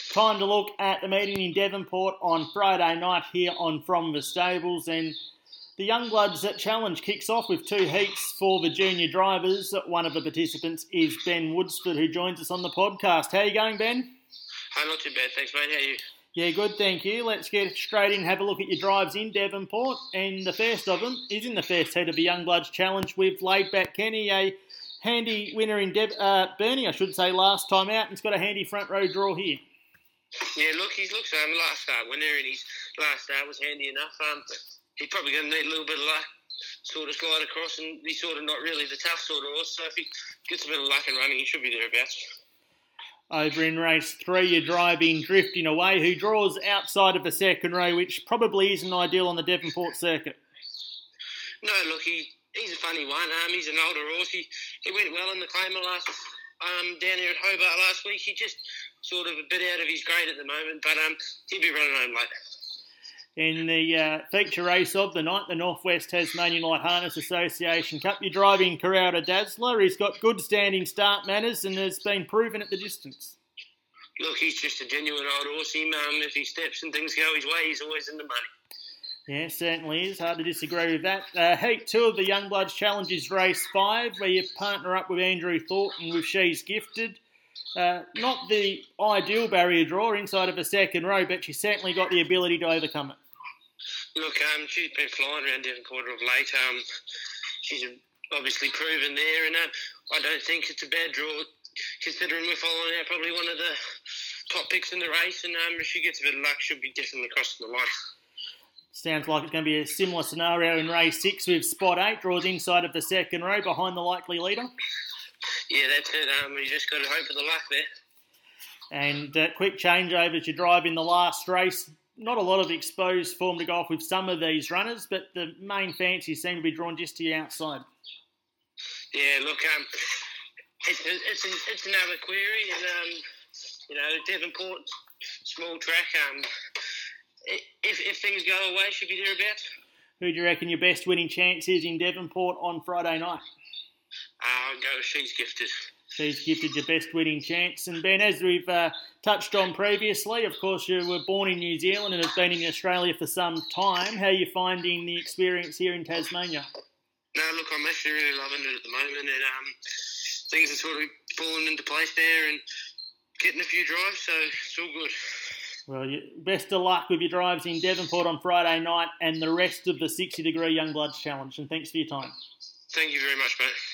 Time to look at the meeting in Devonport on Friday night here on From the Stables, and the Youngbloods Challenge kicks off with two heats for the junior drivers. One of the participants is Ben Woodsford, who joins us on the podcast. How are you going, Ben? Hi, not too bad, thanks, mate. How are you? Yeah, good, thank you. Let's get straight in and have a look at your drives in Devonport. And the first of them is in the first heat of the Youngbloods Challenge with Laid Back Kenny, a handy winner in Burnie, last time out, and he's got a handy front row draw here. Yeah, look, he's looks last start winner, and his last start was handy enough. He's probably going to need a little bit of luck, sort of slide across, and he's sort of not really the tough sort of horse. So if he gets a bit of luck and running, he should be thereabouts. Over in race 3, you're driving Drifting Away, who draws outside of the second row, which probably isn't ideal on the Devonport circuit. No, look, he's a funny one. He's an older horse. He went well in the Claimer down here at Hobart last week. He just sort of a bit out of his grade at the moment, but he'll be running home late. In the feature race of the night, the Northwest Tasmanian Light Harness Association Cup, you're driving Corrado Dazzler. He's got good standing start manners and has been proven at the distance. Look, he's just a genuine old horse. If he steps and things go his way, he's always in the money. Yeah, certainly is. Hard to disagree with that. Heat 2 of the Youngbloods Challenge is race 5, where you partner up with Andrew Thornton with She's Gifted. Not the ideal barrier draw inside of a second row, but she's certainly got the ability to overcome it. Look, she's been flying around Devonport of late. She's obviously proven there, and I don't think it's a bad draw, considering we're following out probably one of the top picks in the race, and if she gets a bit of luck, she'll be definitely crossing the line. Sounds like it's going to be a similar scenario in race 6 with Spot 8, draws inside of the second row behind the likely leader. Yeah, that's it. You just got to hope for the luck there. And quick changeover to drive in the last race. Not a lot of exposed form to go off with some of these runners, but the main fancies seem to be drawn just to the outside. Yeah, look, it's another query, and Devonport, small track. If things go away, should be thereabouts. Who do you reckon your best winning chance is in Devonport on Friday night? I'll go with She's Gifted. She's Gifted your best winning chance. And Ben, as we've touched on previously, of course you were born in New Zealand and have been in Australia for some time. How are you finding the experience here in Tasmania? No, look, I'm actually really loving it at the moment, and things are sort of falling into place there and getting a few drives, so it's all good. Well, best of luck with your drives in Devonport on Friday night and the rest of the 60 Degree Youngbloods Challenge, and thanks for your time. Thank you very much, mate.